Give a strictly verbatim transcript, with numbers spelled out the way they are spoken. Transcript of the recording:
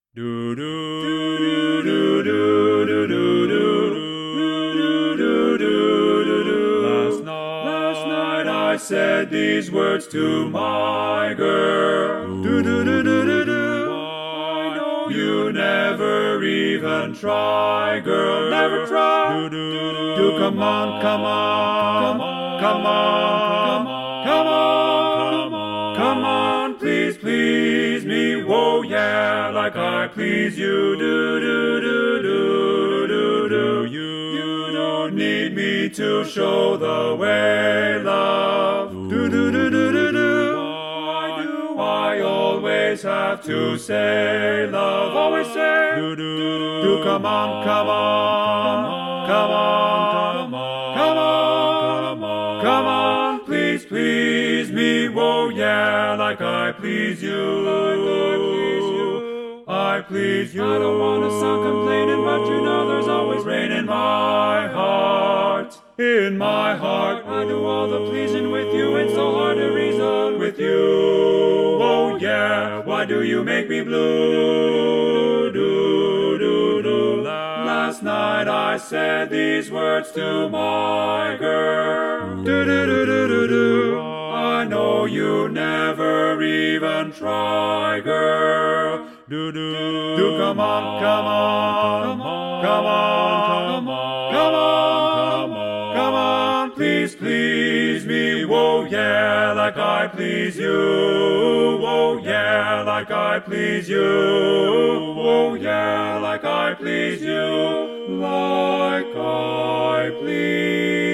Do do do do do do do do do do do. Last night, last night I said these words to my girl. Do do do do do do. I know you never even try, girl. Never try. Do do do. Come on, come on, come on, come on, come on, come on. Please, please me. Whoa, yeah, like I please you. Do do do do do do. You you don't need me to show the way, love. Do do do do do do. Why do I always have to say, love? Always say. Do do do. Come on, come on, come on, come on, come on, come on, come on. Please, please me. Whoa, yeah, like I please you. Like I please you. I please you. I don't wanna sound complaining, but you know there's always rain in my heart. In my heart, I do all the pleasing with you. It's so hard to reason with you. Oh yeah, why do you make me blue? Do do do. Last night I said these words to my girl. Do do do do do do. I know you never even try, girl. Do do do. Come on, come on, come on, come on, come on, come on, come on. Please, please me. Whoa, yeah, like I please you. Whoa, yeah, like I please you. Whoa, yeah, like I please you. Like I please.